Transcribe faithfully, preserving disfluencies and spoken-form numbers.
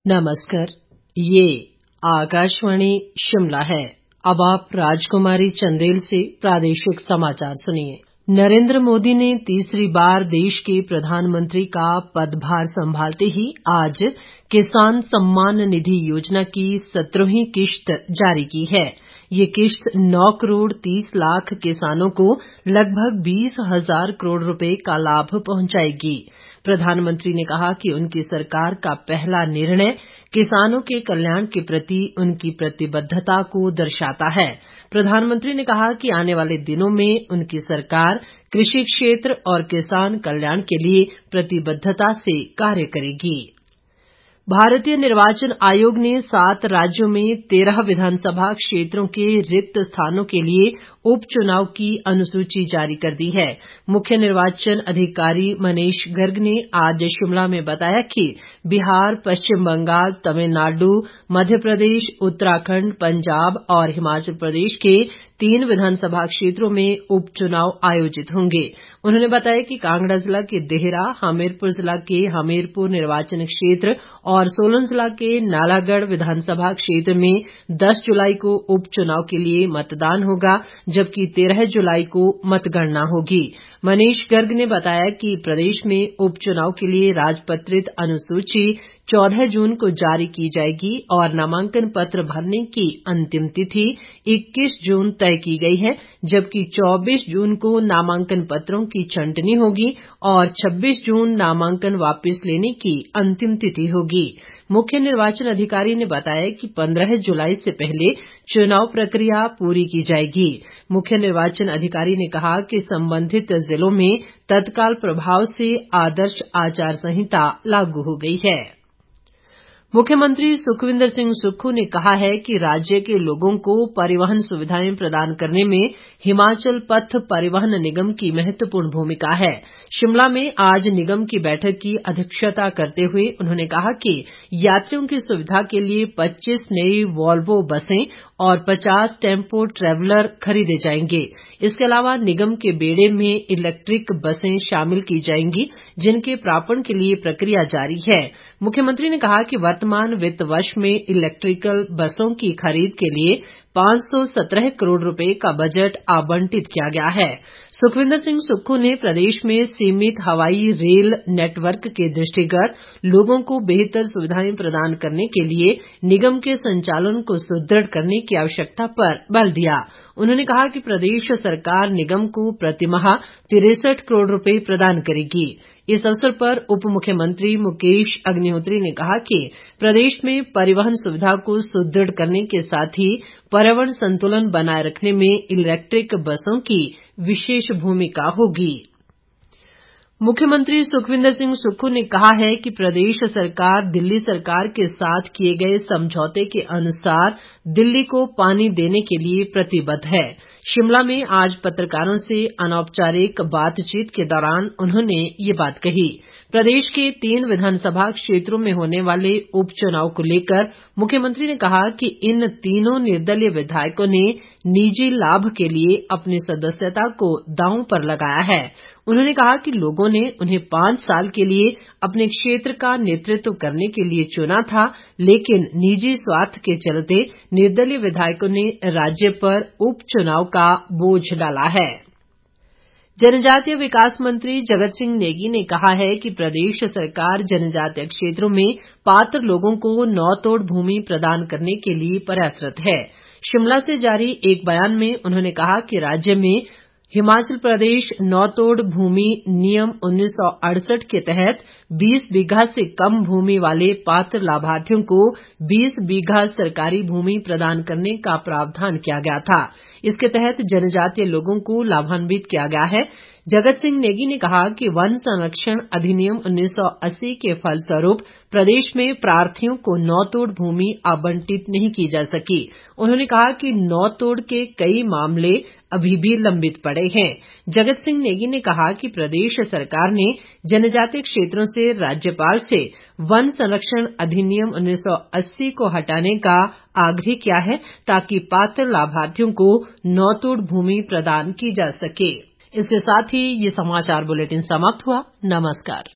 नमस्कार, ये आकाशवाणी शिमला है। अब आप राजकुमारी चंदेल से प्रादेशिक समाचार सुनिए। नरेंद्र मोदी ने तीसरी बार देश के प्रधानमंत्री का पदभार संभालते ही आज किसान सम्मान निधि योजना की सत्रहवीं किश्त जारी की है। ये किश्त नौ करोड़ तीस लाख किसानों को लगभग बीस हजार करोड़ रुपए का लाभ पहुंचाएगी। प्रधानमंत्री ने कहा कि उनकी सरकार का पहला निर्णय किसानों के कल्याण के प्रति उनकी प्रतिबद्धता को दर्शाता है। प्रधानमंत्री ने कहा कि आने वाले दिनों में उनकी सरकार कृषि क्षेत्र और किसान कल्याण के लिए प्रतिबद्धता से कार्य करेगी। भारतीय निर्वाचन आयोग ने सात राज्यों में तेरह विधानसभा क्षेत्रों के रिक्त स्थानों के लिए उपचुनाव की अनुसूची जारी कर दी है। मुख्य निर्वाचन अधिकारी मनीष गर्ग ने आज शिमला में बताया कि बिहार, पश्चिम बंगाल, तमिलनाडु, मध्य प्रदेश, उत्तराखंड, पंजाब और हिमाचल प्रदेश के तीन विधानसभा क्षेत्रों में उपचुनाव आयोजित होंगे। उन्होंने बताया कि कांगड़ा जिला के देहरा, हमीरपुर जिला के हमीरपुर निर्वाचन क्षेत्र और सोलन जिला के नालागढ़ विधानसभा क्षेत्र में दस जुलाई को उपचुनाव के लिए मतदान होगा, जबकि तेरह जुलाई को मतगणना होगी। मनीष गर्ग ने बताया कि प्रदेश में उपचुनाव के लिए राजपत्रित अनुसूची चौदह जून को जारी की जाएगी और नामांकन पत्र भरने की अंतिम तिथि इक्कीस जून तय की गई है, जबकि चौबीस जून को नामांकन पत्रों की छंटनी होगी और छब्बीस जून नामांकन वापस लेने की अंतिम तिथि होगी। मुख्य निर्वाचन अधिकारी ने बताया कि पंद्रह जुलाई से पहले चुनाव प्रक्रिया पूरी की जाएगी। मुख्य निर्वाचन अधिकारी ने कहा कि संबंधित जिलों में तत्काल प्रभाव से आदर्श आचार संहिता लागू हो गई है। मुख्यमंत्री सुखविंदर सिंह सुक्खू ने कहा है कि राज्य के लोगों को परिवहन सुविधाएं प्रदान करने में हिमाचल पथ परिवहन निगम की महत्वपूर्ण भूमिका है। शिमला में आज निगम की बैठक की अध्यक्षता करते हुए उन्होंने कहा कि यात्रियों की सुविधा के लिए पच्चीस नई वॉल्वो बसें और पचास टेम्पो ट्रैवलर खरीदे जाएंगे। इसके अलावा निगम के बेड़े में इलेक्ट्रिक बसें शामिल की जाएंगी, जिनके प्रापण के लिए प्रक्रिया जारी है। मुख्यमंत्री ने कहा कि वर्तमान वित्त वर्ष में इलेक्ट्रिकल बसों की खरीद के लिए पांच सौ सत्रह करोड़ रुपए का बजट आवंटित किया गया है। सुखविंदर सिंह सुक्खू ने प्रदेश में सीमित हवाई रेल नेटवर्क के दृष्टिगत लोगों को बेहतर सुविधाएं प्रदान करने के लिए निगम के संचालन को सुदृढ़ करने की आवश्यकता पर बल दिया। उन्होंने कहा कि प्रदेश सरकार निगम को प्रतिमाह तिरसठ करोड़ रुपए प्रदान करेगी। इस अवसर पर उप मुख्यमंत्री मुकेश अग्निहोत्री ने कहा कि प्रदेश में परिवहन सुविधा को सुदृढ़ करने के साथ ही पर्यावरण संतुलन बनाए रखने में इलेक्ट्रिक बसों की विशेष भूमिका होगी। मुख्यमंत्री सुखविंदर सिंह सुक्खू ने कहा है कि प्रदेश सरकार दिल्ली सरकार के साथ किए गए समझौते के अनुसार दिल्ली को पानी देने के लिए प्रतिबद्ध है। शिमला में आज पत्रकारों से अनौपचारिक बातचीत के दौरान उन्होंने ये बात कही। प्रदेश के तीन विधानसभा क्षेत्रों में होने वाले उपचुनाव को लेकर मुख्यमंत्री ने कहा कि इन तीनों निर्दलीय विधायकों ने निजी लाभ के लिए अपनी सदस्यता को दांव पर लगाया है। उन्होंने कहा कि लोगों ने उन्हें पांच साल के लिए अपने क्षेत्र का नेतृत्व करने के लिए चुना था, लेकिन निजी स्वार्थ के चलते निर्दलीय विधायकों ने राज्य पर उपचुनाव का बोझ डाला है। जनजातीय विकास मंत्री जगत सिंह नेगी ने कहा है कि प्रदेश सरकार जनजातीय क्षेत्रों में पात्र लोगों को नौतोड़ भूमि प्रदान करने के लिए प्रयासरत है। शिमला से जारी एक बयान में उन्होंने कहा कि राज्य में हिमाचल प्रदेश नौतोड़ भूमि नियम उन्नीस सौ अड़सठ के तहत बीस बीघा से कम भूमि वाले पात्र लाभार्थियों को बीस बीघा सरकारी भूमि प्रदान करने का प्रावधान किया गया था। इसके तहत जनजातीय लोगों को लाभान्वित किया गया है। जगत सिंह नेगी ने कहा कि वन संरक्षण अधिनियम उन्नीस सौ अस्सी के फलस्वरूप प्रदेश में प्रार्थियों को नौतोड़ भूमि आवंटित नहीं की जा सकी। उन्होंने कहा कि नौतोड़ के कई मामले अभी भी लंबित पड़े हैं। जगत सिंह नेगी ने कहा कि प्रदेश सरकार ने जनजातीय क्षेत्रों से राज्यपाल से वन संरक्षण अधिनियम उन्नीस सौ अस्सी को हटाने का आग्रह किया है, ताकि पात्र लाभार्थियों को नौतोड़ भूमि प्रदान की जा सके। इसके साथ ही ये समाचार बुलेटिन समाप्त हुआ। नमस्कार।